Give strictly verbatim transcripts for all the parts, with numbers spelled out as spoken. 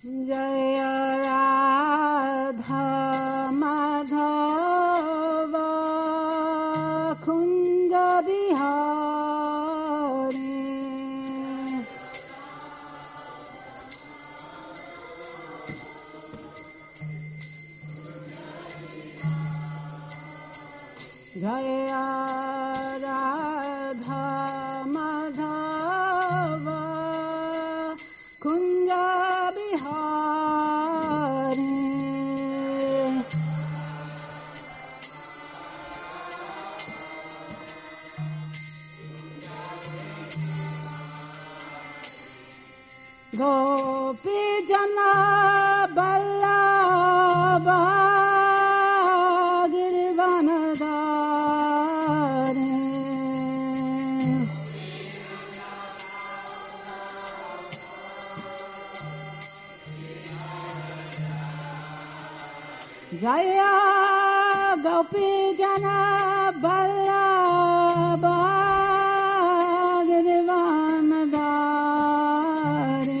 जय राधा माधव कुंज बिहारी जय राधा माधव कुंज बिहारी गोपी जना बल्लभ गिरिवनधारी जय गोपी जना बल्लभ गिरिवनधारी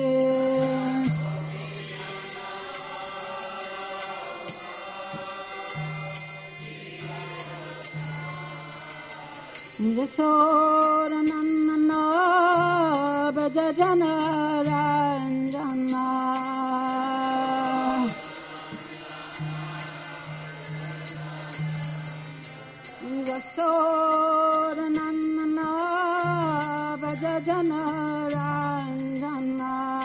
यशोरनंदन भज जन रंजन यशोरनंदन भज जन रंजन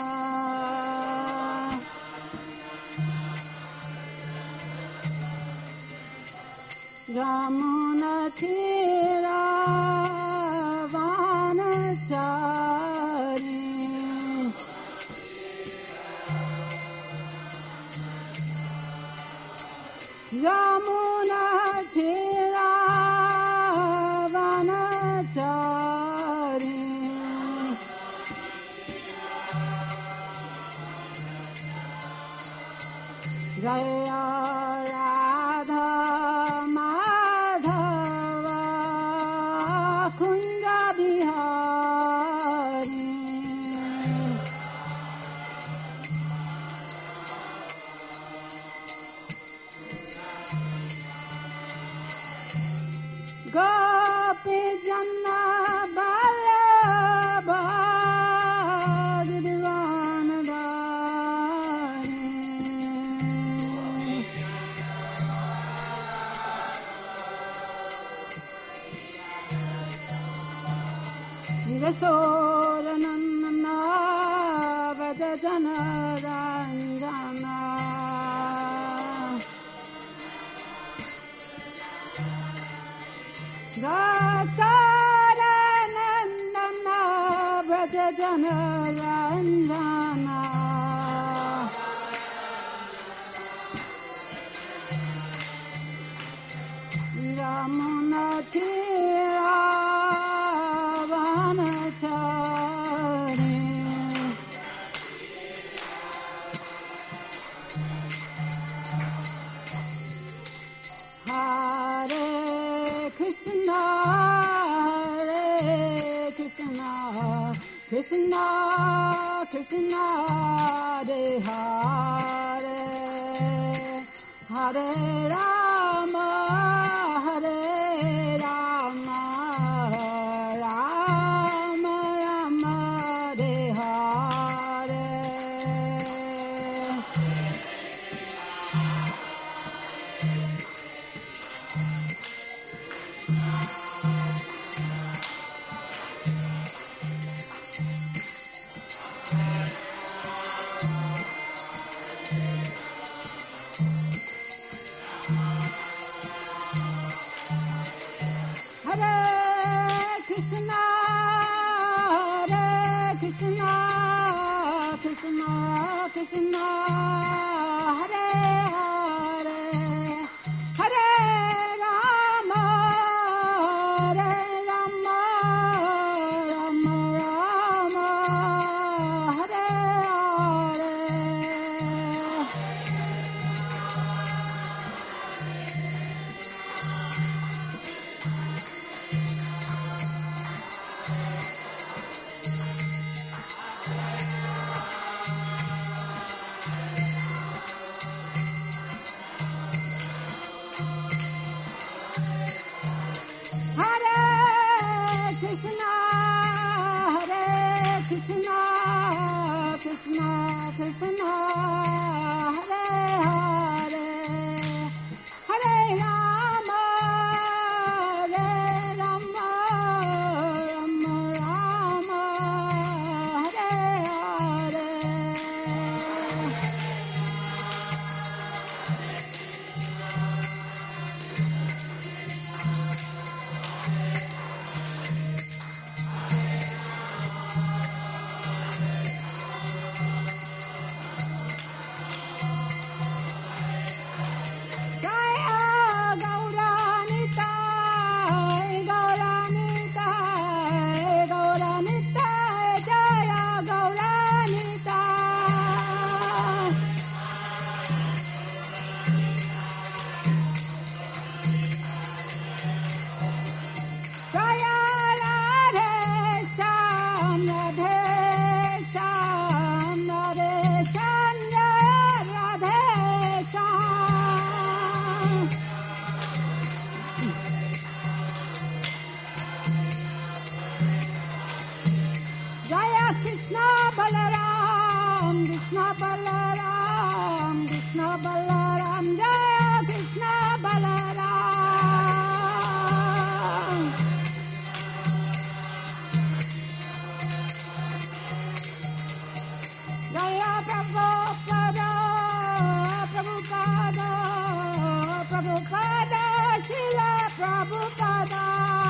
यमुना तीरा वानचारी यमुना तीरा वानचारी जय राधा माधव कुंज बिहारी गोपी जन बल्लभ गिरिवनधारी यशोरनंदन भज जन रंजन यशोरनंदन भज जन रंजन यमुना तीरा वानचारी हरे कृष्णा हरे कृष्णा कृष्णा कृष्णा हरे हरे हरे राम हरे राम राम राम हरे हरे हरे कृष्णा हरे कृष्णा कृष्णा कृष्णा हरे हरे हरे राम हरे Ram Ram Ram Hare Hare Hare Krishna, Hare Krishna, Krishna Krishna, Hare Hare, Hare Rama, Hare Rama, Rama Rama, Hare Hare. Jaya Gauranitai, Gauranitai, Gauranitai, Jaya Gauranitai. Jaya Radhe Shyam, Radhe Shyam, Radhe Shyam, Jaya Radhe Shyam. Jaya Krishna Balaram, Krishna Balaram, Krishna Balaram, Jaya Krishna Balaram. Jaya Prabhupada, Prabhupada, Prabhupada, Srila Prabhupada.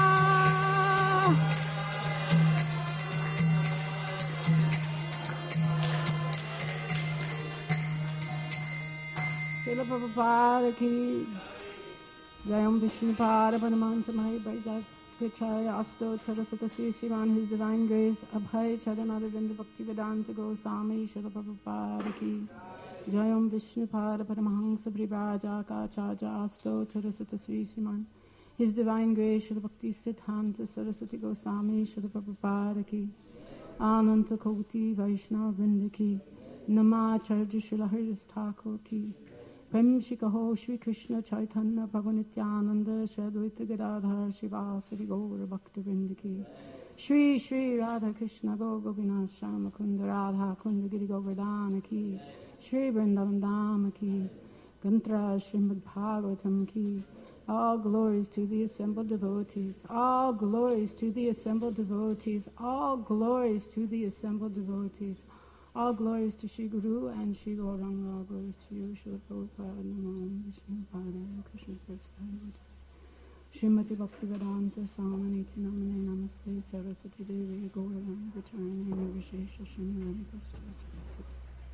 Srila Prabhupada ki Jayam Vishnupada Paramahansa Mahai Vaisakh Kachaya Asto Tarasata Sri Sivan, His Divine Grace Abhay Charanaravinda Bhakti Vedanta Goswami Srila Prabhupada ki Jayam Vishnupada Paramahansa Vrivaja Kachaja Asto Tarasata Sri Sivan, His Divine Grace Srila Bhakti Siddhanta Saraswati Goswami Srila Prabhupada ki Ananta Koti Vaishnava Vrinda ki Namacharya Srila Haridas Thakur ki Prem Shikaho Shri Krishna Chaitanya Prabhu Nityananda Shri Advaita Gadadhar Shivasari Gaura Bhakta Vrinda ki Shri Shri Radha Krishna Go Gopinath Shama Kunda Radha Kunda Giri Govardhana ki Shri Vrindavan Dhama ki Gantra Srimad Bhagavatam ki. All glories to the assembled devotees, all glories to the assembled devotees, all glories to the assembled devotees. All glories to Shri Guru and Shri Gauranga, all glories to you, Srila Prabhupada, Namo Vishnu Pada, Krishna Prasthana, Srimati Bhaktivedanta Swami Namane Namaste, Saraswati Devi, Gauranga, Vitarani, Nirvishesha, Srimati Prasthana.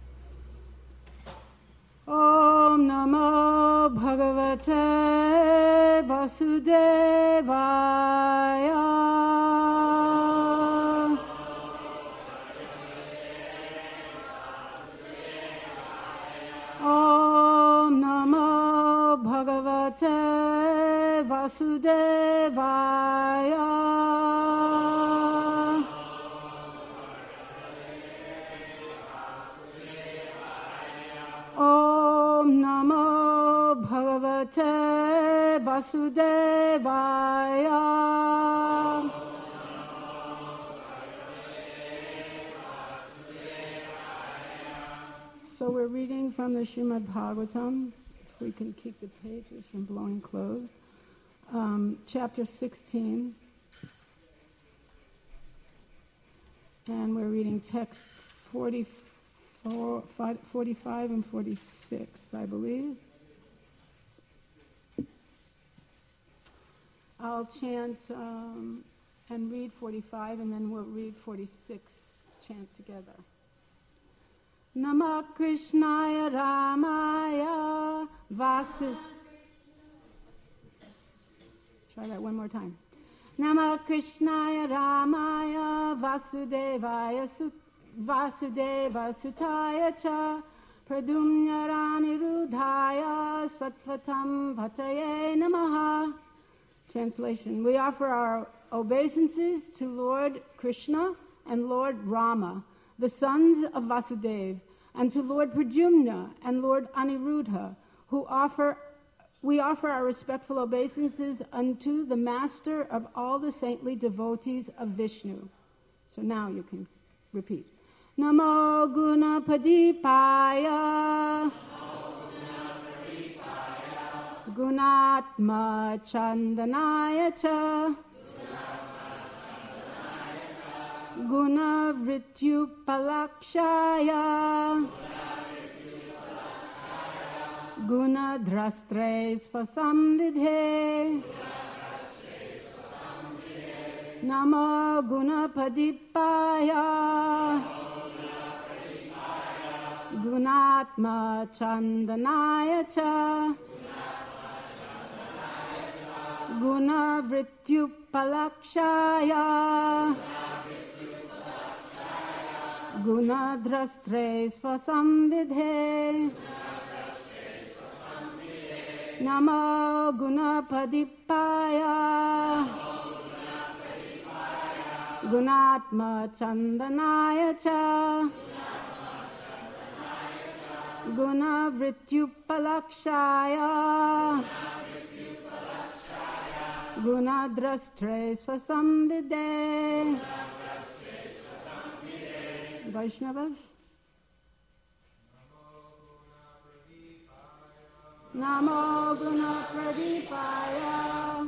Om Namo Bhagavate Vasudevaya. Om Namo Bhagavate Vasudevaya. Om Namo Bhagavate Vasudevaya. So we're reading from the Srimad Bhagavatam, if we can keep the pages from blowing closed, um, chapter sixteen, and we're reading text forty-four, forty-five and forty-six, I believe. I'll chant um, and read forty-five, and then we'll read forty-six, chant together. Namah Krishnaya Ramaya Vasu. Try that one more time. Namah Krishnaya Ramaya Vasudevaya Su Vasudeva Sutaya Cha Pradumya Ranirudhaya Sattvatam Bhataye Namaha. Translation. We offer our obeisances to Lord Krishna and Lord Rama, the sons of Vasudeva, and to Lord Pradyumna and Lord Aniruddha, who offer We offer our respectful obeisances unto the master of all the saintly devotees of Vishnu. So now you can repeat. Namo Gunapadipaya Gunatma Chandanaya Cha Guna Vrityupalakshaya Guna Drastres Vasamvidhe Namo Gunapadipaya Gunatma Chandanaya Cha Guna Vrityupalakshaya Guna Drastres Vasamvidhe Namo Gunapadipaya Gunatma Chandanaya Cha Guna Vrityupalakshaya Guna Drastres Vasamvidhe. Vaishnavas. Namo Guna Pradipaya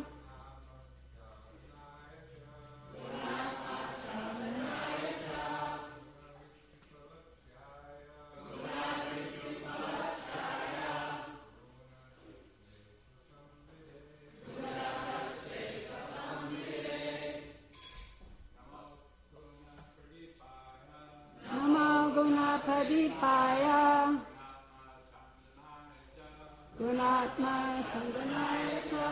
Namo Guna Pradipaya Gunatma Chandanaya Cha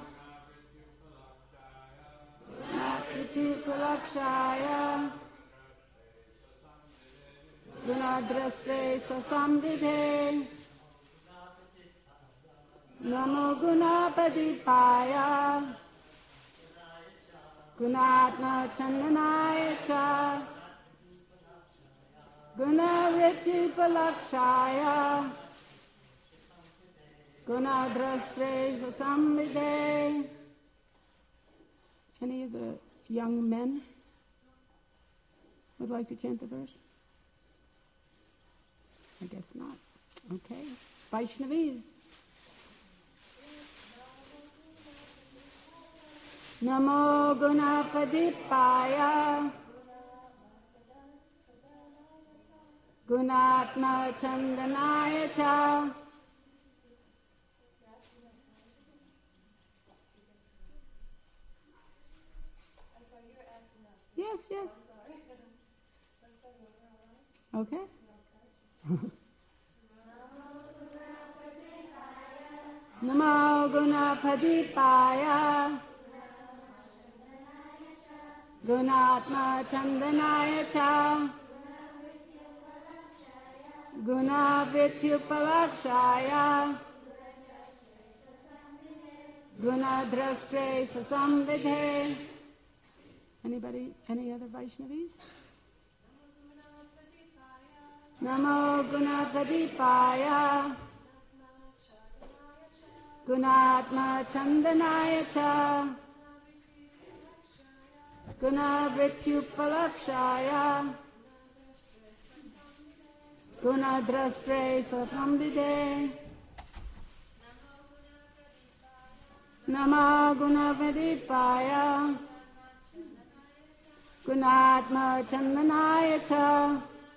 Gunatvityupalakshaya Gunadrastre Sasamvidhe Namo Gunapadipaya Gunatma Chandanaya Cha Gunavityupalakshaya Gunadrastre Vasamvidhe. Any of the young men would like to chant the verse? I guess not. Okay. Vaishnavis. Namo Gunapadipaya Gunatma Chandanaya Cha Yes, yes. Okay. Namo Gunapadipaya Gunatma Chandanaya Cha Gunavityupalakshaya Gunadrastre Sasamvidhe. Anybody, any other Vaishnavis? Namo Gunapadipaya Gunatma Chandanaya Cha Gunavityupalakshaya Gunadrastre Sasamvidhe. Namo Gunapadipaya Gunatma Chandanaya Cha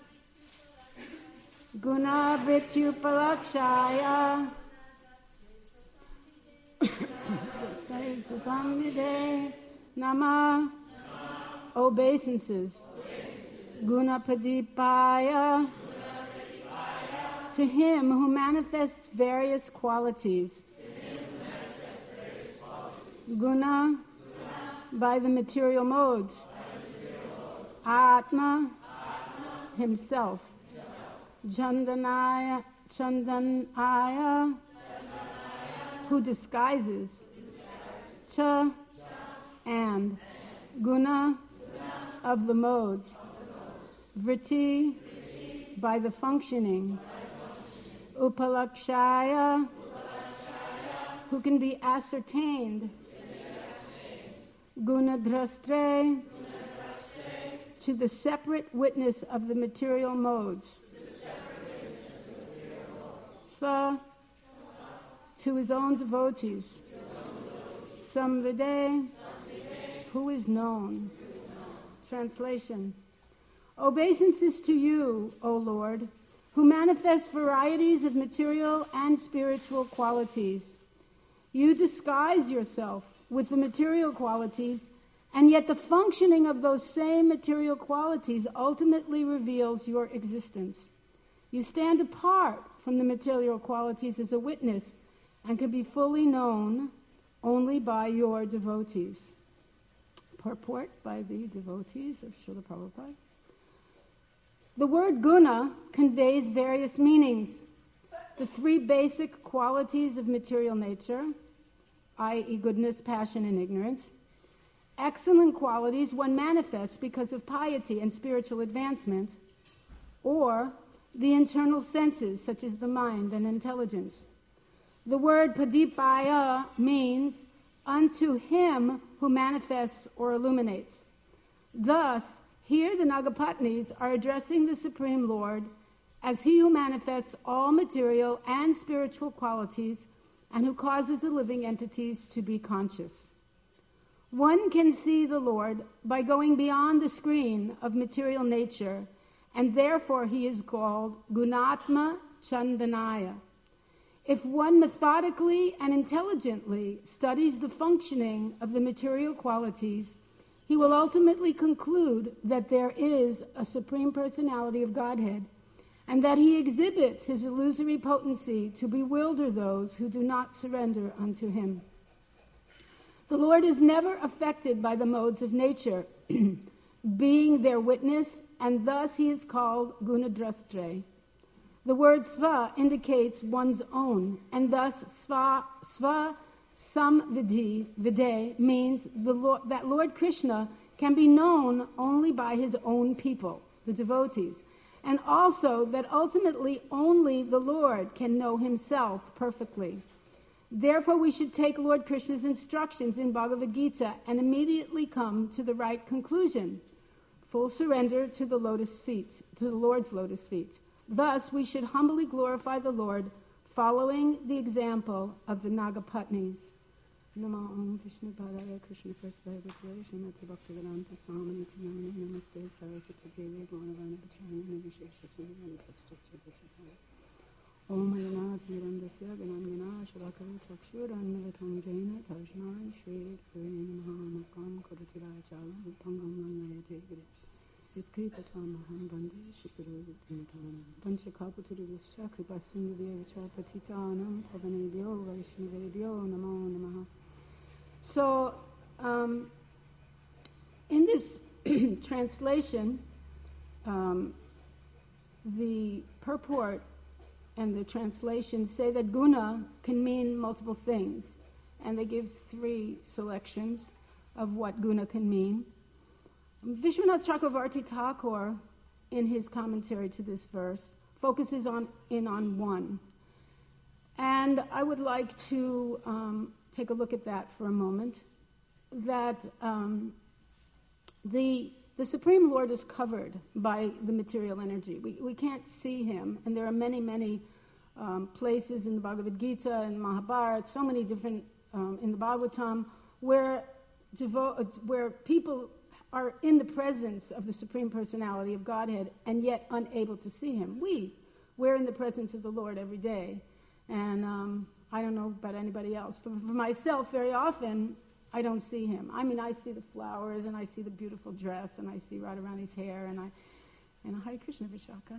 Gunavityupalakshaya Sasamvidhe. Nama. Obeisances. Gunapadipaya. To him who manifests various qualities. Guna. By the material modes. Atma, himself. Chandanaya, Chandanaya, who disguises. Cha, and. Guna, of the modes. Vritti, by the functioning. Upalakshaya, who can be ascertained, gunadrastre, to the separate witness of the material modes, Sva, to his own devotees, Samvide, who is known. Translation. Obeisances to you, O Lord, who manifest varieties of material and spiritual qualities. You disguise yourself with the material qualities, and yet the functioning of those same material qualities ultimately reveals your existence. You stand apart from the material qualities as a witness and can be fully known only by your devotees. Purport by the devotees of Srila Prabhupada. The word guna conveys various meanings. The three basic qualities of material nature, that is goodness, passion, and ignorance. Excellent qualities one manifests because of piety and spiritual advancement, or the internal senses such as the mind and intelligence. The word padipaya means unto him who manifests or illuminates. Thus, here the Nagapatnis are addressing the Supreme Lord as he who manifests all material and spiritual qualities and who causes the living entities to be conscious. One can see the Lord by going beyond the screen of material nature, and therefore he is called Gunatma Chandanaya. If one methodically and intelligently studies the functioning of the material qualities, he will ultimately conclude that there is a Supreme Personality of Godhead, and that he exhibits his illusory potency to bewilder those who do not surrender unto him. The Lord is never affected by the modes of nature, being their witness, and thus he is called Gunadrastre. The word Sva indicates one's own, and thus Sva, Sva Samvidhi Vide means the Lord, that Lord Krishna can be known only by his own people, the devotees, and also that ultimately only the Lord can know himself perfectly. Therefore we should take Lord Krishna's instructions in Bhagavad Gita and immediately come to the right conclusion, full surrender to the lotus feet, to the Lord's lotus feet. Thus we should humbly glorify the Lord, following the example of the Nagapatnis. Namo Om Vishnu Padaya Krishna Prasthaya Bhutaya Srimati Bhaktivedanta Swamini Namani Namaste Saraswati Devi Gaunavana Pacharani Vishesha Sundari Pastucha Visitaya Om Ayana Dhirandasya Ganangana Shavakari Chakshur Annavatam Jaina Tajnai Shri Purina Mahamakam Kurutiraya Chala Pangam Langayate Giri Yudkripatamaham Bandi Shukuru Dimitam Panchakaputurivischa Kripasindhya Vichapatitanam Pavanebhyo Vaishnavebhyo Namo Namaha. So, um, in this translation, um, the purport and the translation say that guna can mean multiple things, and they give three selections of what guna can mean. Vishwanath Chakravarti Thakur, in his commentary to this verse, focuses on in on one. And I would like to um, take a look at that for a moment. That um, the the Supreme Lord is covered by the material energy. We we can't see him, and there are many, many um, places in the Bhagavad Gita and Mahabharata, so many different um, in the Bhagavatam, where devo- where people are in the presence of the Supreme Personality of Godhead and yet unable to see him. We, we're in the presence of the Lord every day. And um, I don't know about anybody else. For, for myself, very often, I don't see him. I mean, I see the flowers, and I see the beautiful dress, and I see Radharani's hair, and I, and Hare Krishna Vishaka.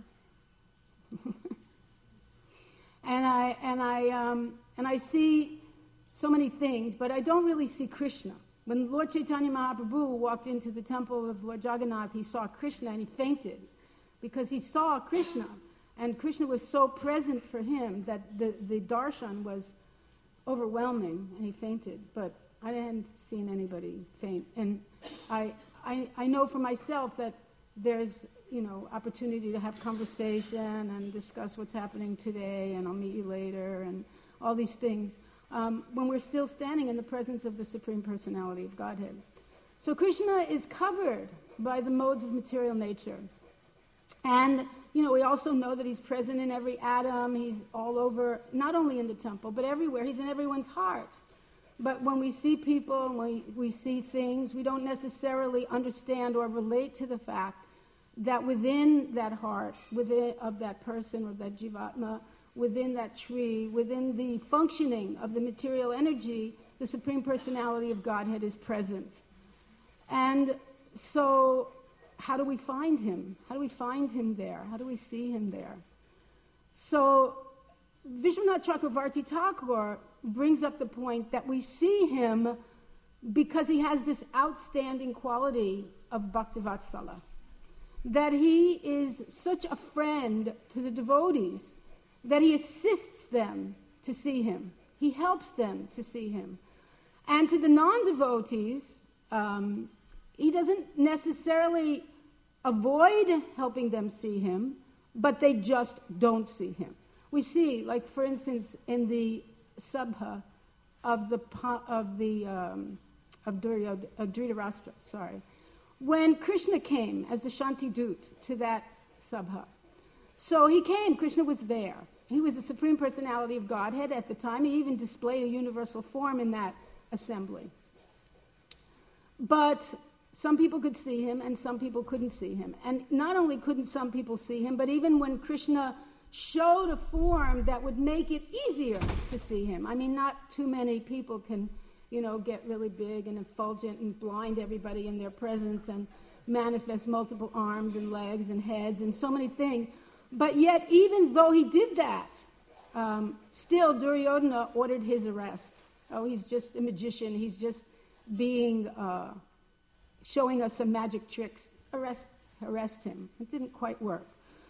and I, and I, um, and I see so many things, but I don't really see Krishna. When Lord Chaitanya Mahaprabhu walked into the temple of Lord Jagannath, he saw Krishna and he fainted because he saw Krishna. And Krishna was so present for him that the, the darshan was overwhelming, and he fainted. But I hadn't seen anybody faint. And I, I, I know for myself that there's, you know, opportunity to have conversation and discuss what's happening today, and I'll meet you later, and all these things. um, when we're still standing in the presence of the Supreme Personality of Godhead. So Krishna is covered by the modes of material nature. And, you know, we also know that he's present in every atom. He's all over, not only in the temple, but everywhere. He's in everyone's heart. But when we see people, when we, we see things, we don't necessarily understand or relate to the fact that within that heart, within of that person or that jivatma, within that tree, within the functioning of the material energy, the Supreme Personality of Godhead is present. And so how do we find him? How do we find him there? How do we see him there? So Vishwanath Chakravarti Thakur brings up the point that we see him because he has this outstanding quality of Bhaktivatsala, that he is such a friend to the devotees that he assists them to see him. He helps them to see him. And to the non-devotees, um, he doesn't necessarily avoid helping them see him, but they just don't see him. We see, like for instance, in the Sabha of the of the um, of Dhritarashtra, sorry, when Krishna came as the Shanti Dut to that Sabha. So he came, Krishna was there. He was the Supreme Personality of Godhead at the time. He even displayed a universal form in that assembly. But some people could see him and some people couldn't see him. And not only couldn't some people see him, but even when Krishna showed a form that would make it easier to see him. I mean, not too many people can, you know, get really big and effulgent and blind everybody in their presence and manifest multiple arms and legs and heads and so many things. But yet, even though he did that, um, still Duryodhana ordered his arrest. Oh, he's just a magician. He's just being, uh, showing us some magic tricks. Arrest, arrest him. It didn't quite work.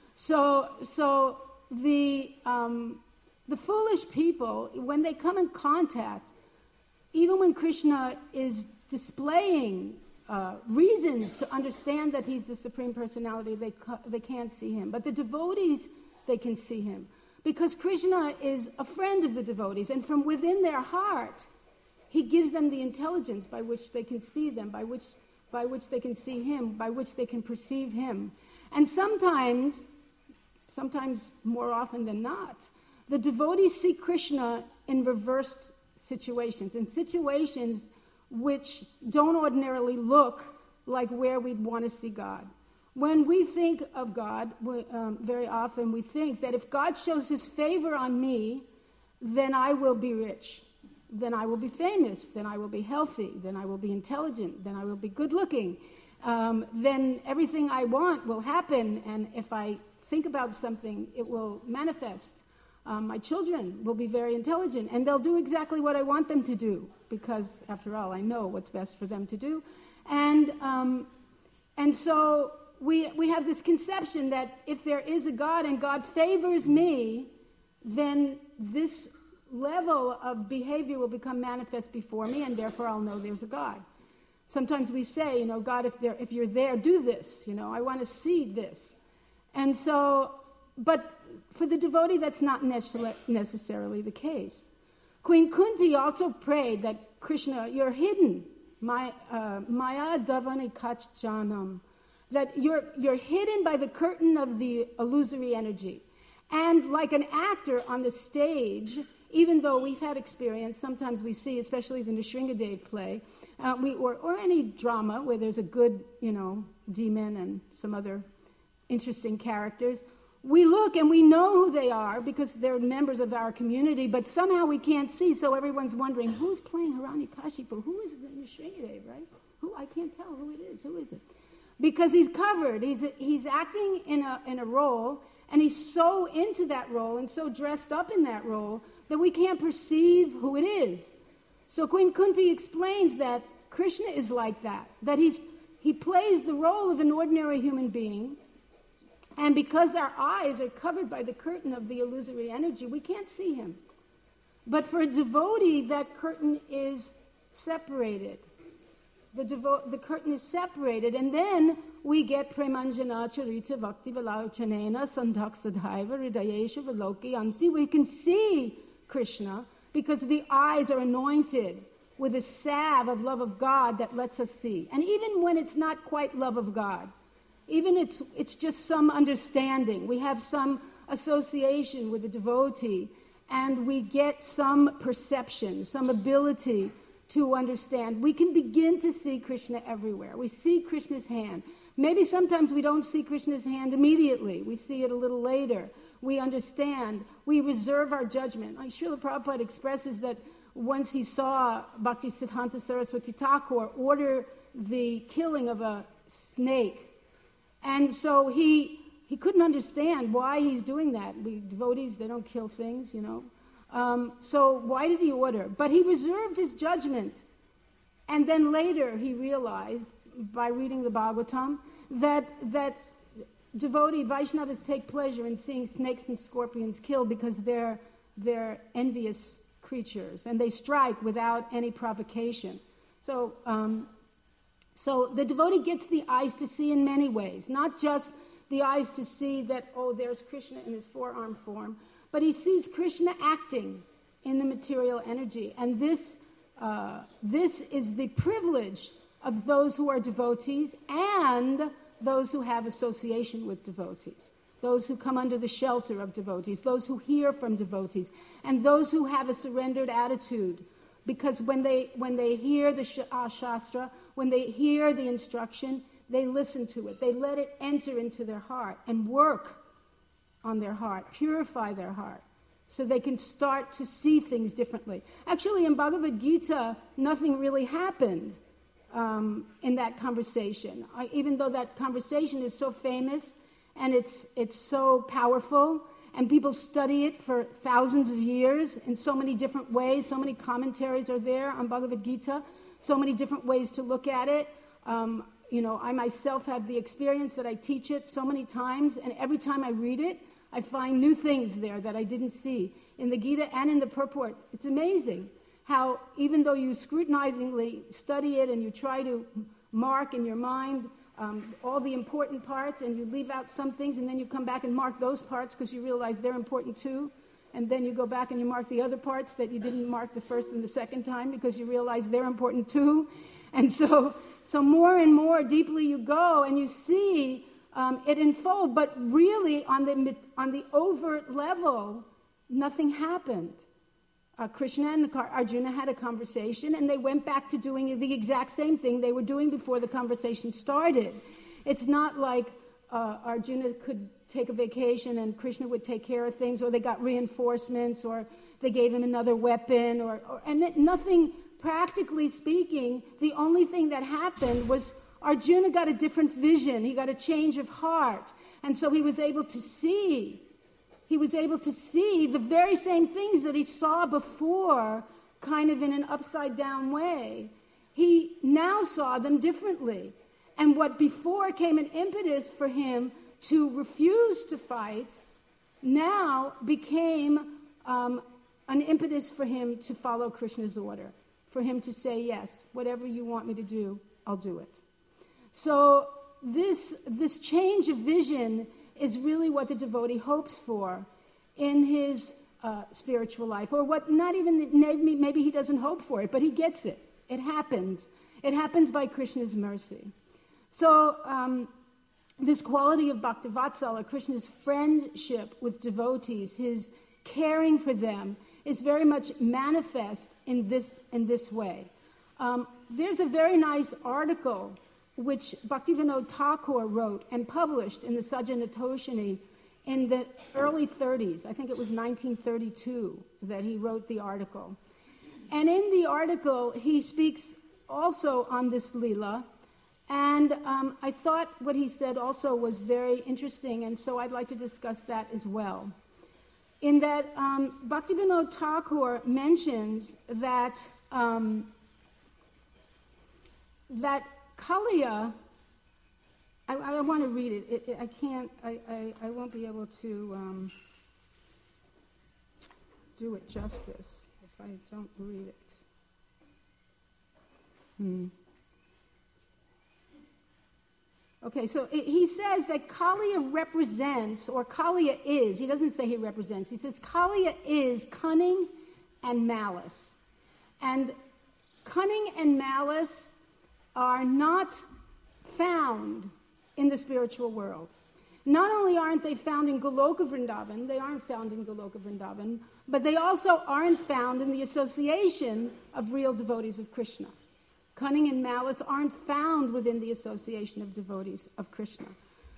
So, so the um, the foolish people, when they come in contact, even when Krishna is displaying uh, reasons to understand that he's the Supreme Personality, they ca- they can't see him. But the devotees, they can see him. Because Krishna is a friend of the devotees, and from within their heart, he gives them the intelligence by which they can see them, by which by which they can see him, by which they can perceive him. And sometimes, sometimes more often than not, the devotees see Krishna in reversed situations, in situations which don't ordinarily look like where we'd want to see God. When we think of God, we, um, very often we think that if God shows his favor on me, then I will be rich, then I will be famous, then I will be healthy, then I will be intelligent, then I will be good-looking, um, then everything I want will happen, and if I think about something, it will manifest. Um, my children will be very intelligent, and they'll do exactly what I want them to do, because, after all, I know what's best for them to do. And um, and so we we have this conception that if there is a God and God favors me, then this level of behavior will become manifest before me, and therefore I'll know there's a God. Sometimes we say, you know, God, if there, if you're there, do this. You know, I want to see this. And so, but for the devotee, that's not necessarily the case. Queen Kunti also prayed that Krishna, you're hidden, Maya Davani Kach Janam, that you're you're hidden by the curtain of the illusory energy. And like an actor on the stage, even though we've had experience, sometimes we see, especially the Nrsingadev play, uh, we, or, or any drama where there's a good, you know, demon and some other interesting characters, we look and we know who they are because they're members of our community, but somehow we can't see, so everyone's wondering, who's playing Hiranyakashipu? Who is the Nrsingadev, right? Who? I can't tell who it is. Who is it? Because he's covered. He's he's acting in a in a role, and he's so into that role and so dressed up in that role that we can't perceive who it is. So Queen Kunti explains that Krishna is like that, that he's he plays the role of an ordinary human being, and because our eyes are covered by the curtain of the illusory energy, we can't see him. But for a devotee, that curtain is separated. The, devo- the curtain is separated, and then we get Premanjana Charita Bhakti Valauchanena Sandhak Sadhaiva Hridayesha Valoki Anti. We can see Krishna because the eyes are anointed with a salve of love of God that lets us see. And even when it's not quite love of God, even it's it's just some understanding. We have some association with the devotee, and we get some perception, some ability to understand. We can begin to see Krishna everywhere. We see Krishna's hand. Maybe sometimes we don't see Krishna's hand immediately. We see it a little later. We understand. We reserve our judgment. Like Srila Prabhupada expresses that once he saw Bhakti Siddhanta Saraswati Thakur order the killing of a snake, and so he he couldn't understand why he's doing that. We devotees, they don't kill things, you know. Um, so why did he order? But he reserved his judgment. And then later he realized, by reading the Bhagavatam, that that devotee Vaishnavas take pleasure in seeing snakes and scorpions killed because they're they're envious creatures, and they strike without any provocation. So, um, so the devotee gets the eyes to see in many ways, not just the eyes to see that, oh, there's Krishna in his forearm form, but he sees Krishna acting in the material energy. And this, uh, this is the privilege of those who are devotees and those who have association with devotees, those who come under the shelter of devotees, those who hear from devotees, and those who have a surrendered attitude. Because when they when they hear the sh- uh, Shastra, when they hear the instruction, they listen to it. They let it enter into their heart and work on their heart, purify their heart, so they can start to see things differently. Actually, in Bhagavad Gita, nothing really happened um, in that conversation. I, even though that conversation is so famous and it's it's so powerful, and people study it for thousands of years in so many different ways. So many commentaries are there on Bhagavad Gita, so many different ways to look at it. Um, you know, I myself have the experience that I teach it so many times, and every time I read it, I find new things there that I didn't see in the Gita and in the purport. It's amazing how, even though you scrutinizingly study it and you try to mark in your mind Um, all the important parts, and you leave out some things, and then you come back and mark those parts because you realize they're important too, and then you go back and you mark the other parts that you didn't mark the first and the second time because you realize they're important too. And so so more and more deeply you go and you see um, it unfold, but really on the on the overt level, nothing happened. Uh, Krishna and Arjuna had a conversation, and they went back to doing the exact same thing they were doing before the conversation started. It's not like uh, Arjuna could take a vacation and Krishna would take care of things, or they got reinforcements, or they gave him another weapon, or, or and it, nothing, practically speaking. The only thing that happened was Arjuna got a different vision. He got a change of heart, and so he was able to see He was able to see the very same things that he saw before, kind of in an upside-down way. He now saw them differently. And what before came an impetus for him to refuse to fight, now became um, an impetus for him to follow Krishna's order, for him to say, yes, whatever you want me to do, I'll do it. So this this change of vision is really what the devotee hopes for in his uh, spiritual life, or what not even, maybe, maybe he doesn't hope for it, but he gets it. It happens. It happens by Krishna's mercy. So um, this quality of Bhaktivatsala, Krishna's friendship with devotees, his caring for them, is very much manifest in this, in this way. Um, there's a very nice article which Bhaktivinoda Thakur wrote and published in the Sajjanatoshini in the early thirties. I think it was nineteen thirty-two that he wrote the article. And in the article, he speaks also on this Leela. And um, I thought what he said also was very interesting, and so I'd like to discuss that as well. In that, um, Bhaktivinoda Thakur mentions that um, that Kaliya, I, I want to read it. it, it I can't, I, I, I won't be able to um, do it justice if I don't read it. Hmm. Okay, so it, he says that Kaliya represents, or Kaliya is, he doesn't say he represents, he says Kaliya is cunning and malice. And cunning and malice are not found in the spiritual world. Not only aren't they found in Goloka Vrindavan, they aren't found in Goloka Vrindavan, but they also aren't found in the association of real devotees of Krishna. Cunning and malice aren't found within the association of devotees of Krishna.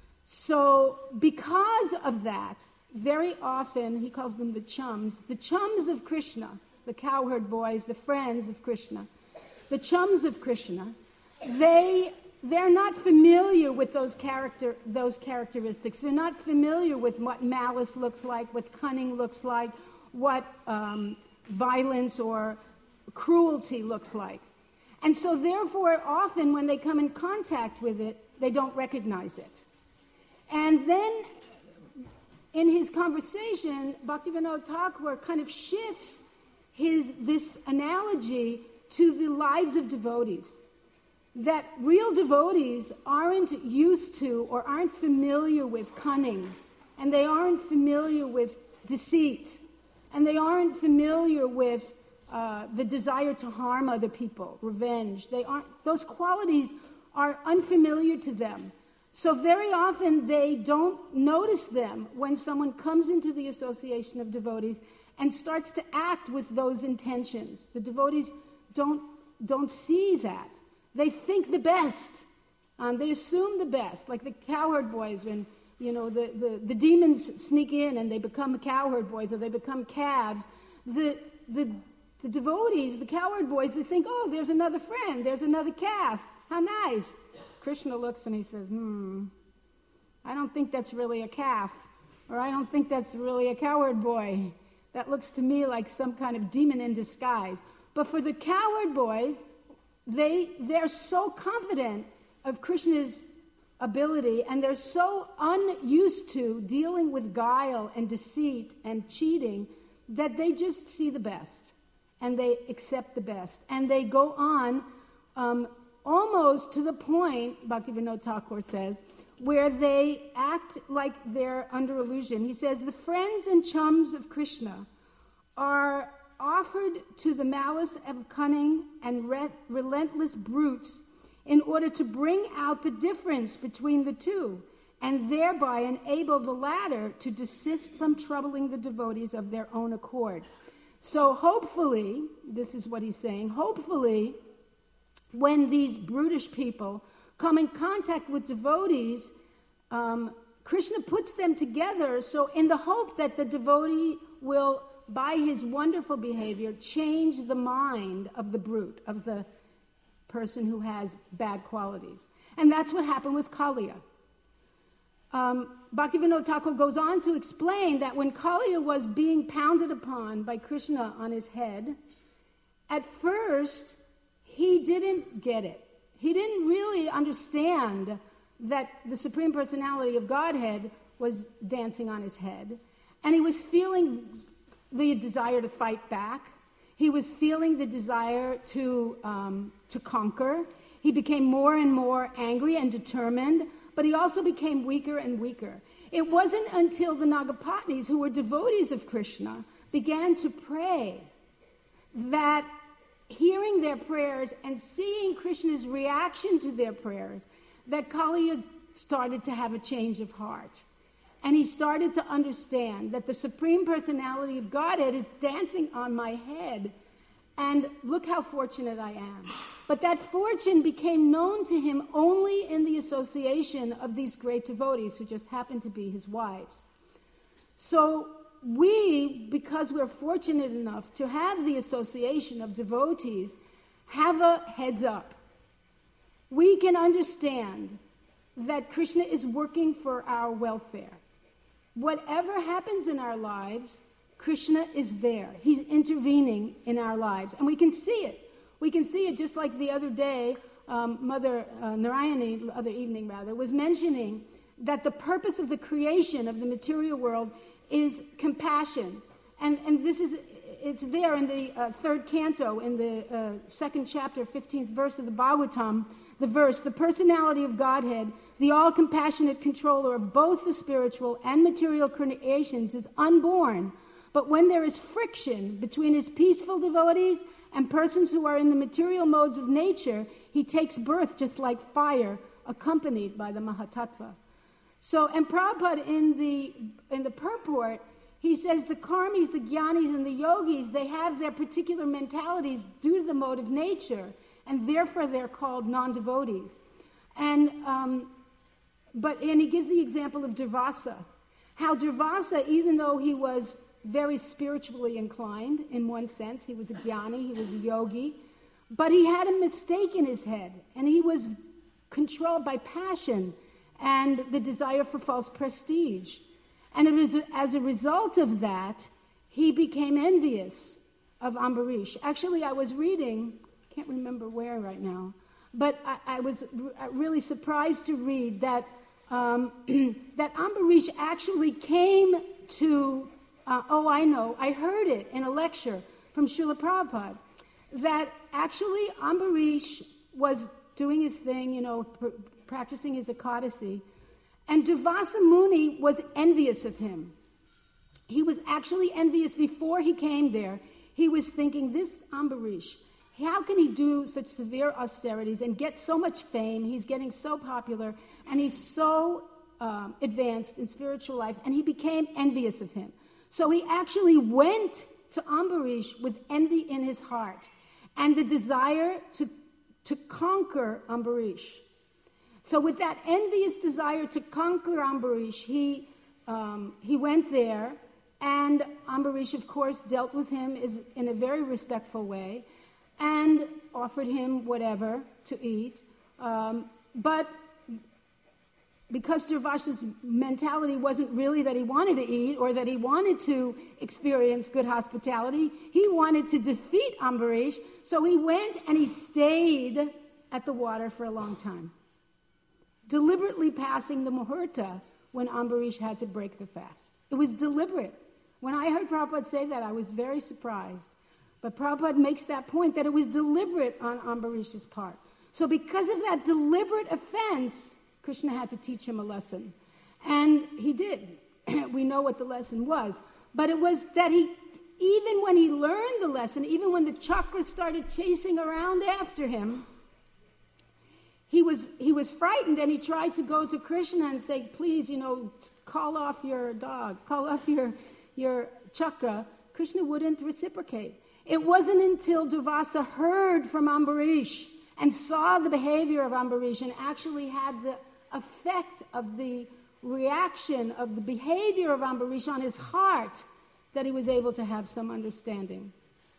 So because of that, very often he calls them the chums, the chums of Krishna, the cowherd boys, the friends of Krishna, the chums of Krishna, they they're not familiar with those character those characteristics. They're not familiar with what malice looks like, what cunning looks like, what um, violence or cruelty looks like. And so therefore, often when they come in contact with it, they don't recognize it. And then in his conversation, Bhaktivinoda Thakur kind of shifts his this analogy to the lives of devotees. That real devotees aren't used to or aren't familiar with cunning, and they aren't familiar with deceit, and they aren't familiar with uh, the desire to harm other people, revenge. They aren't; those qualities are unfamiliar to them. So very often they don't notice them when someone comes into the association of devotees and starts to act with those intentions. The devotees don't don't see that. They think the best. Um, they assume the best, like the cowherd boys when, you know, the, the, the demons sneak in and they become cowherd boys or they become calves. The, the, the devotees, the cowherd boys, they think, oh, there's another friend, there's another calf. How nice. Krishna looks and he says, hmm, I don't think that's really a calf, or I don't think that's really a cowherd boy. That looks to me like some kind of demon in disguise. But for the cowherd boys, They, they're so confident of Krishna's ability, and they're so unused to dealing with guile and deceit and cheating that they just see the best, and they accept the best. And they go on um, almost to the point, Bhaktivinoda Thakur says, where they act like they're under illusion. He says, the friends and chums of Krishna are offered to the malice of cunning and re- relentless brutes in order to bring out the difference between the two, and thereby enable the latter to desist from troubling the devotees of their own accord. So hopefully, this is what he's saying, hopefully when these brutish people come in contact with devotees, um, Krishna puts them together so in the hope that the devotee will, by his wonderful behavior, change the mind of the brute, of the person who has bad qualities. And that's what happened with Kaliya. Um, Bhaktivinoda Thakur goes on to explain that when Kaliya was being pounded upon by Krishna on his head, at first he didn't get it. He didn't really understand that the Supreme Personality of Godhead was dancing on his head, and he was feeling the desire to fight back. He was feeling the desire to um, to conquer. He became more and more angry and determined, but he also became weaker and weaker. It wasn't until the Nagapatnis, who were devotees of Krishna, began to pray that, hearing their prayers and seeing Krishna's reaction to their prayers, that Kaliya started to have a change of heart. And he started to understand that the Supreme Personality of Godhead is dancing on my head, and look how fortunate I am. But that fortune became known to him only in the association of these great devotees who just happened to be his wives. So we, because we're fortunate enough to have the association of devotees, have a heads up. We can understand that Krishna is working for our welfare. Whatever happens in our lives, Krishna is there. He's intervening in our lives. And we can see it. We can see it just like the other day, um, Mother uh, Narayani, the other evening rather, was mentioning that the purpose of the creation of the material world is compassion. And, and this is, it's there in the uh, third canto, in the uh, second chapter, fifteenth verse of the Bhagavatam, the verse, the personality of Godhead, the all-compassionate controller of both the spiritual and material creations, is unborn, But when there is friction between his peaceful devotees and persons who are in the material modes of nature, he takes birth just like fire, accompanied by the Mahatattva. So, and Prabhupada in the in the purport, he says the karmis, the jnanis, and the yogis, they have their particular mentalities due to the mode of nature, and therefore they're called non-devotees. And um, but and he gives the example of Durvasa, how Durvasa, even though he was very spiritually inclined in one sense, he was a jnani, he was a yogi, but he had a mistake in his head, and he was controlled by passion and the desire for false prestige. And it was as a result of that, he became envious of Ambarish. Actually, I was reading, can't remember where right now, but I, I was r- really surprised to read that um, that Ambarish actually came to, uh, oh, I know, I heard it in a lecture from Srila Prabhupada, that actually Ambarish was doing his thing, you know, pr- practicing his Ekadasi, and Durvasa Muni was envious of him. He was actually envious before he came there. He was thinking, this Ambarish, how can he do such severe austerities and get so much fame? He's getting so popular, and he's so um, advanced in spiritual life, and he became envious of him. So he actually went to Ambarish with envy in his heart and the desire to, to conquer Ambarish. So with that envious desire to conquer Ambarish, he, um, he went there, and Ambarish, of course, dealt with him is, in a very respectful way and offered him whatever to eat. Um, but because Durvasa's mentality wasn't really that he wanted to eat or that he wanted to experience good hospitality, he wanted to defeat Ambarish, so he went and he stayed at the water for a long time, deliberately passing the muhurta when Ambarish had to break the fast. It was deliberate. When I heard Prabhupada say that, I was very surprised. But Prabhupada makes that point, that it was deliberate on Ambarish's part. So because of that deliberate offense, Krishna had to teach him a lesson. And he did. We know what the lesson was. But it was that he, even when he learned the lesson, even when the chakras started chasing around after him, He was he was frightened, and he tried to go to Krishna and say, please, you know, call off your dog, call off your, your chakra. Krishna wouldn't reciprocate. It wasn't until Durvasa heard from Ambarish and saw the behavior of Ambarish and actually had the effect of the reaction of the behavior of Ambarish on his heart that he was able to have some understanding.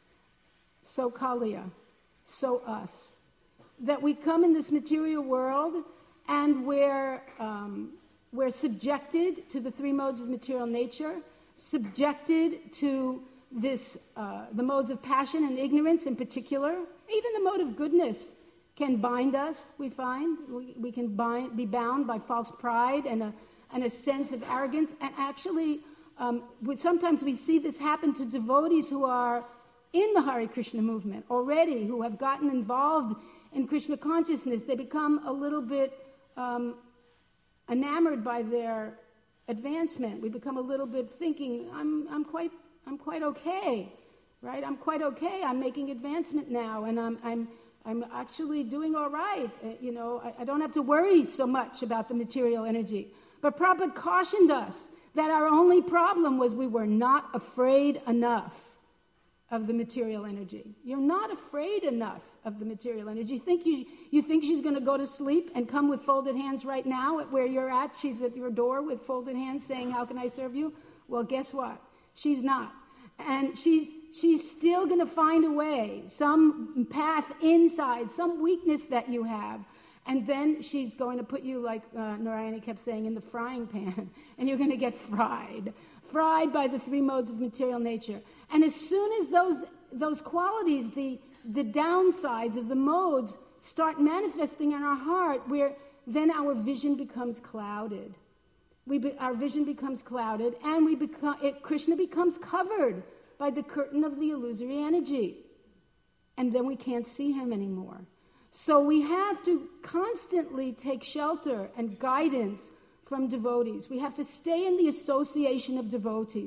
So Kaliya, so us. That we come in this material world and we're, um, we're subjected to the three modes of material nature, subjected to this, uh, the modes of passion and ignorance in particular. Even the mode of goodness can bind us, we find. We, we can bind, be bound by false pride and a, and a sense of arrogance. And actually, um, we, sometimes we see this happen to devotees who are in the Hare Krishna movement already, who have gotten involved in Krishna consciousness. They become a little bit um, enamored by their advancement. We become a little bit thinking, I'm, I'm quite, I'm quite okay, right? I'm quite okay. I'm making advancement now, and I'm, I'm, I'm actually doing all right. Uh, you know, I, I don't have to worry so much about the material energy. But Prabhupada cautioned us that our only problem was we were not afraid enough of the material energy. You're not afraid enough of the material energy. You think you you think she's going to go to sleep and come with folded hands right now at where you're at? She's at your door with folded hands saying, how can I serve you? Well, guess what? She's not. And she's she's still going to find a way, some path inside, some weakness that you have. And then she's going to put you, like uh, Narayana kept saying, in the frying pan. And you're going to get fried. Fried by the three modes of material nature. And as soon as those those qualities, the the downsides of the modes, start manifesting in our heart, where then our vision becomes clouded. We be, our vision becomes clouded, and we become it, Krishna becomes covered by the curtain of the illusory energy, and then we can't see him anymore. So we have to constantly take shelter and guidance from devotees. We have to stay in the association of devotees.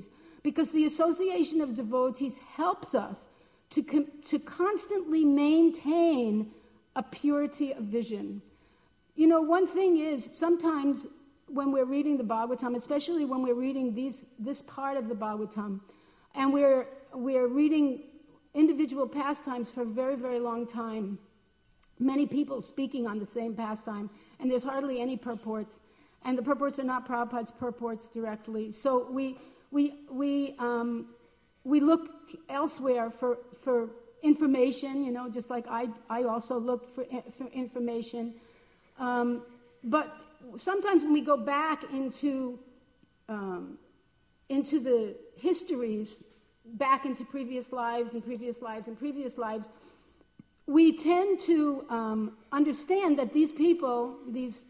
because the association of devotees helps us to, com- to constantly maintain a purity of vision. You know, one thing is, sometimes when we're reading the Bhagavatam, especially when we're reading these this part of the Bhagavatam, and we're we're reading individual pastimes for a very, very long time, many people speaking on the same pastime, and there's hardly any purports, and the purports are not Prabhupada's purports directly. So we we we um, we look elsewhere for for information, you know, just like I I also looked for, for information. Um, but sometimes when we go back into um, into the histories, back into previous lives and previous lives and previous lives, we tend to um, understand that these people, these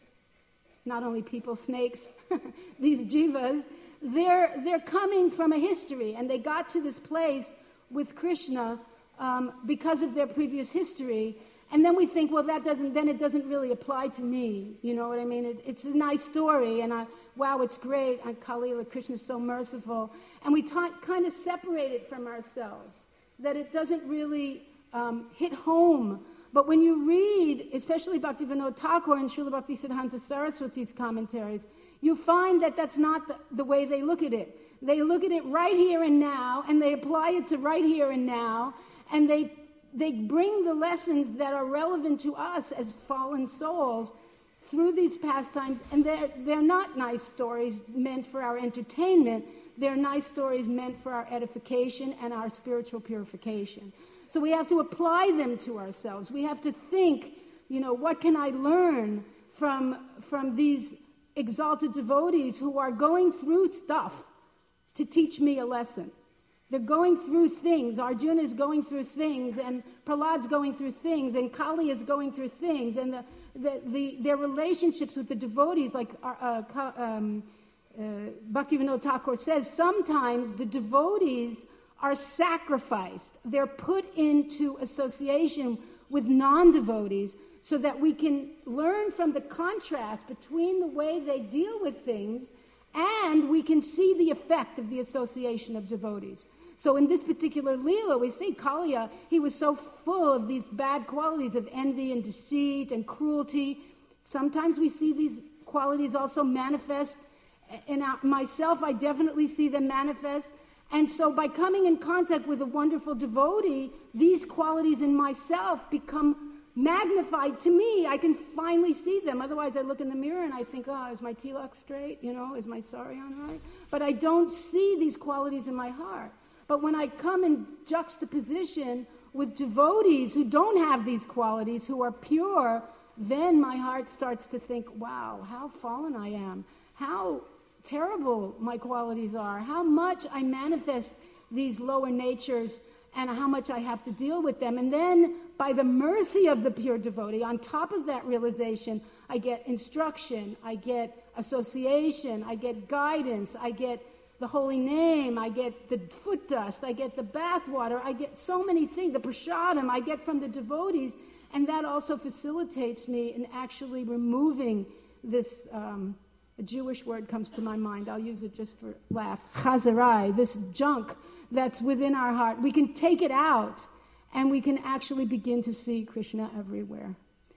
not only people, snakes, these jivas, they're they're coming from a history, and they got to this place with Krishna um, because of their previous history. And then we think, well, that doesn't. Then it doesn't really apply to me. You know what I mean? It, it's a nice story, and I, wow, it's great. And Kalila, Krishna's so merciful, and we ta- kind of separate it from ourselves. That it doesn't really um, hit home. But when you read, especially Bhaktivinoda Thakur and Srila Bhaktisiddhanta Saraswati's commentaries, you find that that's not the, the way they look at it. They look at it right here and now, and they apply it to right here and now, and they they bring the lessons that are relevant to us as fallen souls through these pastimes, and they're they're not nice stories meant for our entertainment. They're nice stories meant for our edification and our spiritual purification. So we have to apply them to ourselves. We have to think, you know, what can I learn from from these exalted devotees who are going through stuff to teach me a lesson. They're going through things. Arjuna is going through things, and Prahlad's going through things, and Kali is going through things, and the, the, the their relationships with the devotees, like uh, uh, um, uh, Bhaktivinoda Thakur says, sometimes the devotees are sacrificed. They're put into association with non-devotees so that we can learn from the contrast between the way they deal with things, and we can see the effect of the association of devotees. So in this particular Leela, we see Kaliya, he was so full of these bad qualities of envy and deceit and cruelty. Sometimes we see these qualities also manifest. In our, myself, I definitely see them manifest. And so by coming in contact with a wonderful devotee, these qualities in myself become magnified to me. I can finally see them. Otherwise, I look in the mirror and I think, oh, is my tilak straight? You know, is my sari on right? But I don't see these qualities in my heart. But when I come in juxtaposition with devotees who don't have these qualities, who are pure, then my heart starts to think, wow, how fallen I am. How terrible my qualities are. How much I manifest these lower natures and how much I have to deal with them. And then, by the mercy of the pure devotee, on top of that realization, I get instruction, I get association, I get guidance, I get the holy name, I get the foot dust, I get the bath water, I get so many things, the prasadam I get from the devotees, and that also facilitates me in actually removing this, um, a Jewish word comes to my mind, I'll use it just for laughs, chazarai, this junk that's within our heart. We can take it out, and we can actually begin to see Krishna everywhere.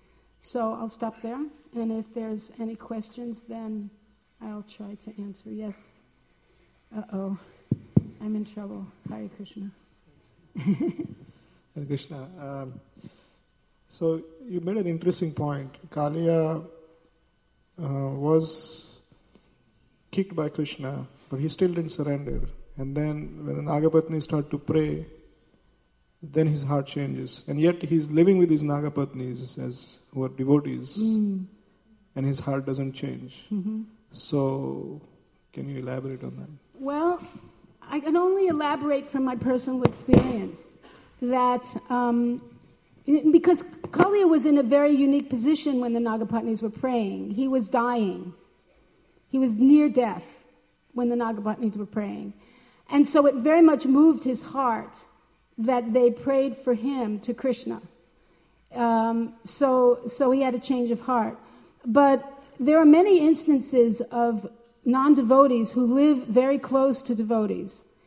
So I'll stop there, and if there's any questions, then I'll try to answer. Yes? Uh-oh, I'm in trouble. Hare Krishna. Hare Krishna. Um, so you made an interesting point. Kaliya uh, was kicked by Krishna, but he still didn't surrender. And then when the Nagapatnis start to pray, then his heart changes. And yet he's living with his Nagapatnis as who are devotees, mm. and his heart doesn't change. Mm-hmm. So can you elaborate on that? Well, I can only elaborate from my personal experience that um, because Kaliya was in a very unique position when the Nagapatnis were praying. He was dying. He was near death when the Nagapatnis were praying. And so it very much moved his heart that they prayed for him to Krishna. Um, so, so he had a change of heart. But there are many instances of non-devotees who live very close to devotees.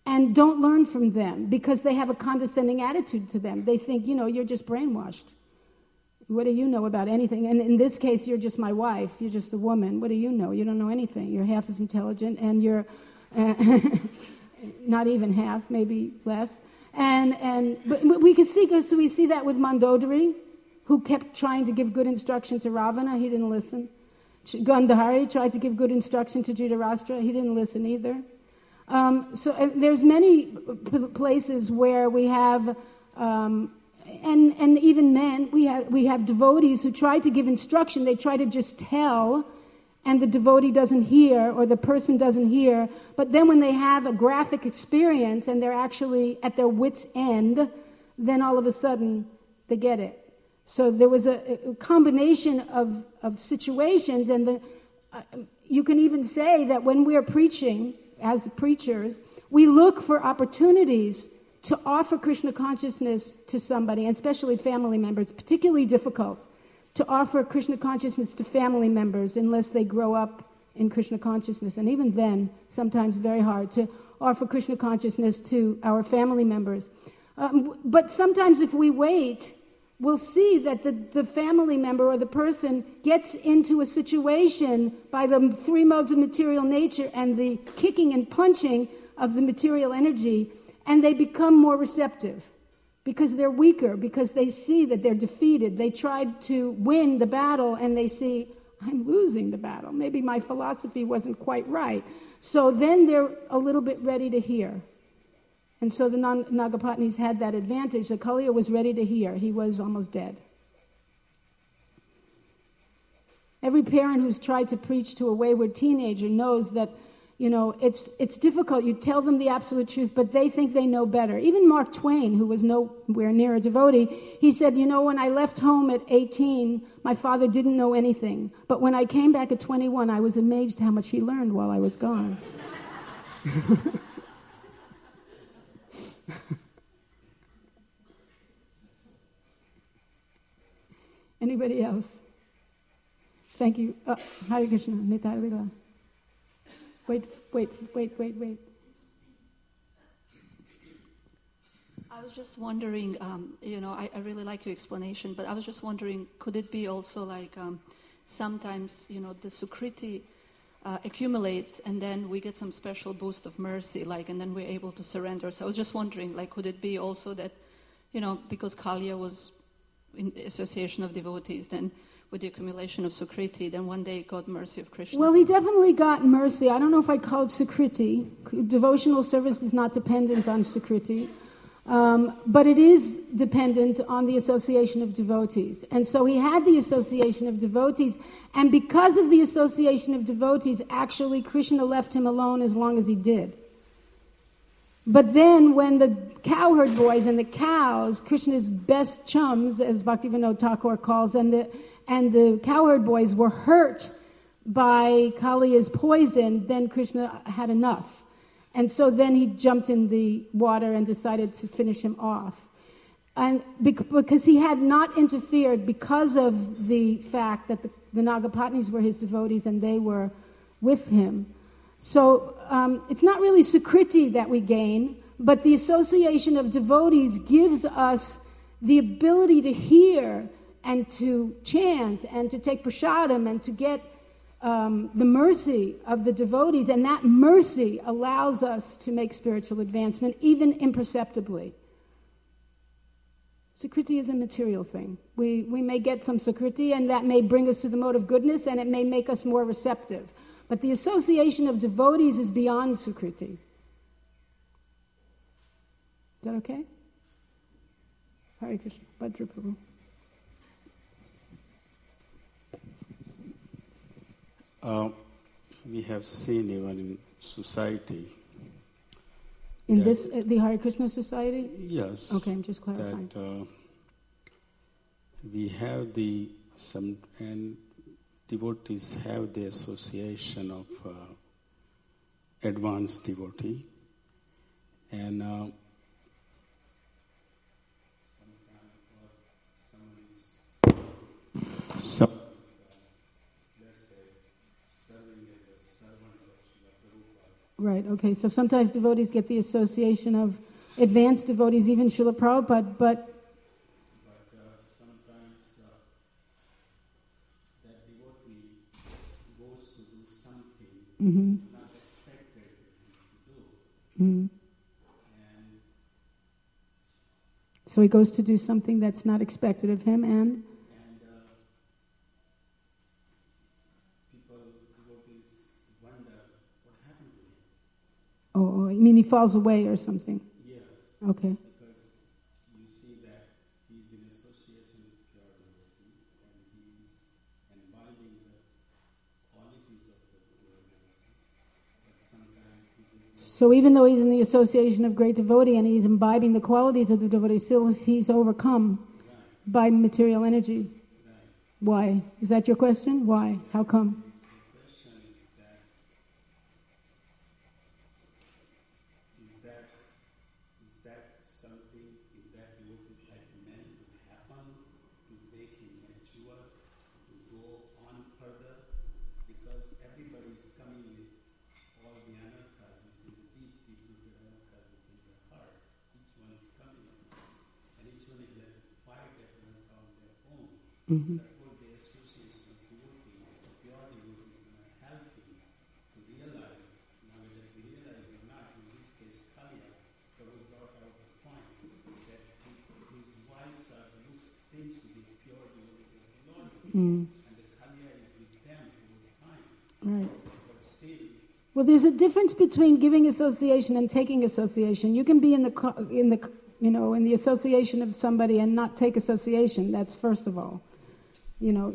and don't learn from them because they have a condescending attitude to them. They think, you know, you're just brainwashed. What do you know about anything? And in this case, you're just my wife. You're just a woman. What do you know? You don't know anything. You're half as intelligent, and you're uh, not even half, maybe less. And and but we can see, so we see that with Mandodari, who kept trying to give good instruction to Ravana. He didn't listen. Gandhari tried to give good instruction to Dhritarashtra. He didn't listen either. Um, so uh, there's many p- places where we have. Um, And and even men, we have we have devotees who try to give instruction. They try to just tell, and the devotee doesn't hear, or the person doesn't hear. But then when they have a graphic experience and they're actually at their wits' end, then all of a sudden they get it. So there was a, a combination of, of situations, and the, uh, you can even say that when we are preaching, as preachers, we look for opportunities to offer Krishna consciousness to somebody, and especially family members. Particularly difficult to offer Krishna consciousness to family members unless they grow up in Krishna consciousness. And even then, sometimes very hard to offer Krishna consciousness to our family members. Um, but sometimes if we wait, we'll see that the, the family member or the person gets into a situation by the three modes of material nature and the kicking and punching of the material energy, and they become more receptive because they're weaker, because they see that they're defeated. They tried to win the battle and they see, I'm losing the battle. Maybe my philosophy wasn't quite right. So then they're a little bit ready to hear. And so the Nagapatnis had that advantage. The Kaliya was ready to hear. He was almost dead. Every parent who's tried to preach to a wayward teenager knows that, you know, it's it's difficult. You tell them the absolute truth, but they think they know better. Even Mark Twain, who was nowhere near a devotee, he said, you know, when I left home at eighteen, my father didn't know anything. But when I came back at twenty-one, I was amazed how much he learned while I was gone. Anybody else? Thank you. Uh, Hare Krishna. Nitai Lila. Wait, wait, wait, wait, wait. I was just wondering, um, you know, I, I really like your explanation, but I was just wondering, could it be also like um, sometimes, you know, the Sukriti uh, accumulates and then we get some special boost of mercy, like, and then we're able to surrender. So I was just wondering, like, could it be also that, you know, because Kaliya was in the association of devotees, then with the accumulation of Sukriti, then one day got mercy of Krishna? Well, he definitely got mercy. I don't know if I'd call it Sukriti. Devotional service is not dependent on Sukriti. Um, but it is dependent on the association of devotees. And so he had the association of devotees, and because of the association of devotees, actually Krishna left him alone as long as he did. But then when the cowherd boys and the cows, Krishna's best chums, as Bhaktivinoda Thakur calls, and the and the cowherd boys were hurt by Kaliya's poison, then Krishna had enough. And so then he jumped in the water and decided to finish him off. And because he had not interfered because of the fact that the, the Nagapatnis were his devotees and they were with him. So um, it's not really Sukriti that we gain, but the association of devotees gives us the ability to hear and to chant and to take prasadam and to get um, the mercy of the devotees. And that mercy allows us to make spiritual advancement, even imperceptibly. Sukriti is a material thing. We, we may get some Sukriti, and that may bring us to the mode of goodness, and it may make us more receptive. But the association of devotees is beyond Sukriti. Is that okay? Hare Krishna. Bhadra Prabhu. Uh, we have seen even in society. In this, uh, the Hare Krishna Society? Yes. Okay, I'm just clarifying. That uh, we have the, some, and devotees have the association of uh, advanced devotee. And uh, some Right, okay. So sometimes devotees get the association of advanced devotees, even Srila Prabhupada, but... But uh, sometimes uh, that devotee goes to do something Mm-hmm. not expected to do. Mm-hmm. And So he goes to do something that's not expected of him, and... and uh, people, devotees wonder what happened to him. Oh, oh, you mean he falls away or something? Yes. Okay. Because you see that he's in association with pure devotee and he's imbibing the qualities of the pure devotee. But sometimes he just So even though he's in the association of great devotee and he's imbibing the qualities of the devotee, still he's overcome by material energy. Why? Is that your question? Why? How come? the question is that is that is that something in that devotee like meant to happen to make him mature, to go on further? Because everybody is coming with all the anarthas within the deep, deep rooted anarthas within their heart. Each one is coming, and each one is there to fight that anartha on their own. Mm-hmm. Therefore, the association of devotee, the pure devotee, is going to help him to realize, now whether he realizes or not, in this case, Kaliya, Prabhu brought out the point that his, his wives are who seems to be pure devotees of the Lord, Mm. and the Kaliya is with them all the time. Right. But still, Well, there's a difference between giving association and taking association. You can be in the co- in the you know in the association of somebody and not take association. That's first of all, you know.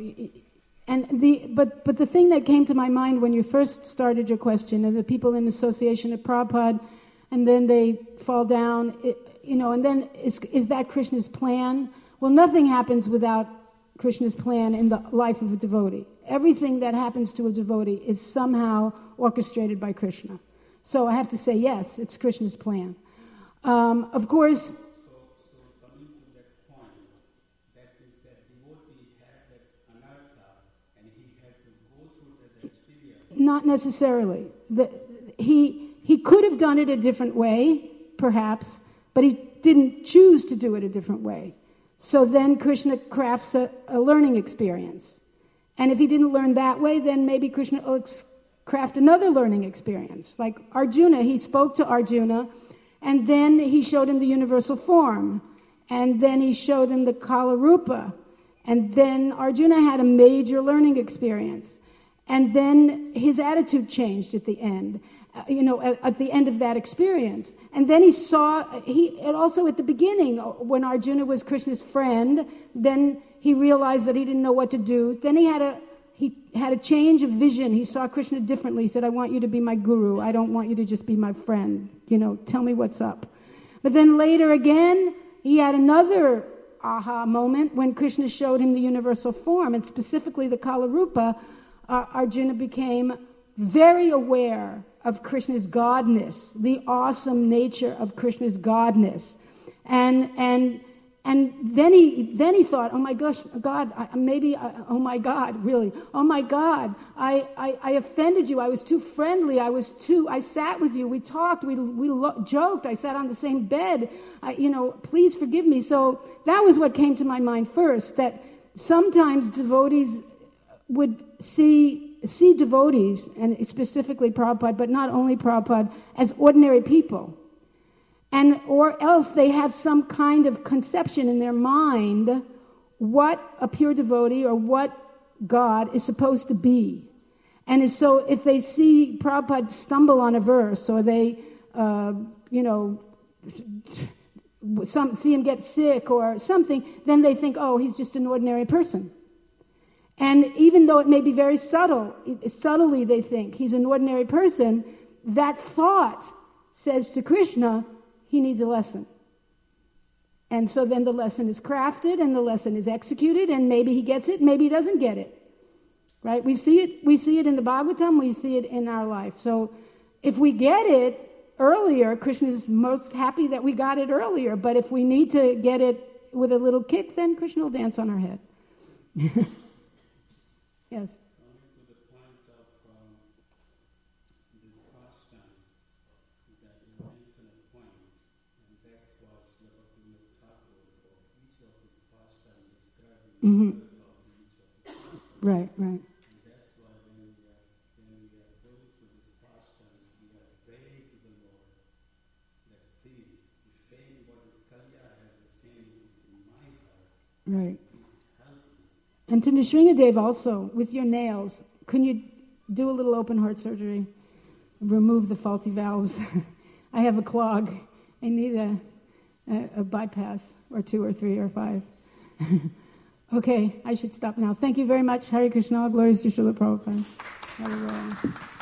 And the but but the thing that came to my mind when you first started your question are the people in association of Prabhupada, and then they fall down, it, you know. And then is is that Krishna's plan? Well, nothing happens without Krishna's plan in the life of a devotee. Everything that happens to a devotee is somehow orchestrated by Krishna. So I have to say, yes, it's Krishna's plan. Um, of course... So, so coming to that point, that is that devotee had that anartha and he had to go through that experience. Not necessarily. The, he, he could have done it a different way, perhaps, but he didn't choose to do it a different way. So then Krishna crafts a, a learning experience. And if he didn't learn that way, then maybe Krishna will ex- craft another learning experience. Like Arjuna, he spoke to Arjuna, and then he showed him the universal form. And then he showed him the Kala Rupa. And then Arjuna had a major learning experience. And then his attitude changed at the end, uh, you know, at, at the end of that experience. And then he saw, he and also at the beginning, when Arjuna was Krishna's friend, then he realized that he didn't know what to do. Then he had a he had a change of vision. He saw Krishna differently. He said, I want you to be my guru. I don't want you to just be my friend. You know, tell me what's up. But then later again, he had another aha moment when Krishna showed him the universal form, and specifically the Kala Rupa. Uh, Arjuna became very aware of Krishna's godness, the awesome nature of Krishna's godness. And and and then he then he thought, oh my gosh, God, I, maybe, I, oh my God, really, oh my God, I, I, I offended you. I was too friendly. I was too, I sat with you. We talked. We we lo- joked. I sat on the same bed. I, you know, please forgive me. So that was what came to my mind first, that sometimes devotees would see see devotees, and specifically Prabhupada, but not only Prabhupada, as ordinary people. And or else they have some kind of conception in their mind what a pure devotee or what God is supposed to be. And so if they see Prabhupada stumble on a verse, or they, uh, you know, some, see him get sick or something, then they think, oh, he's just an ordinary person. And even though it may be very subtle, subtly they think he's an ordinary person, that thought says to Krishna, he needs a lesson. And so then the lesson is crafted and the lesson is executed, and maybe he gets it, maybe he doesn't get it. Right? We see it, we see it in the Bhagavatam, we see it in our life. So if we get it earlier, Krishna is most happy that we got it earlier. But if we need to get it with a little kick, then Krishna will dance on our head. Yes. Coming to the point of um, this pastime, Mm-hmm. Right, right. And that's why when we are, when we are going through these pastimes, we are praying to the Lord that please, the same what is Kalya has the same in my heart. Right. Please help me. And to Nrsingadev also, with your nails, can you do a little open heart surgery? Remove the faulty valves. I have a clog. I need a, a, a bypass, or two, or three, or five. Okay, I should stop now. Thank you very much. Hare Krishna. Glories to Srila Prabhupada. Hare Rama.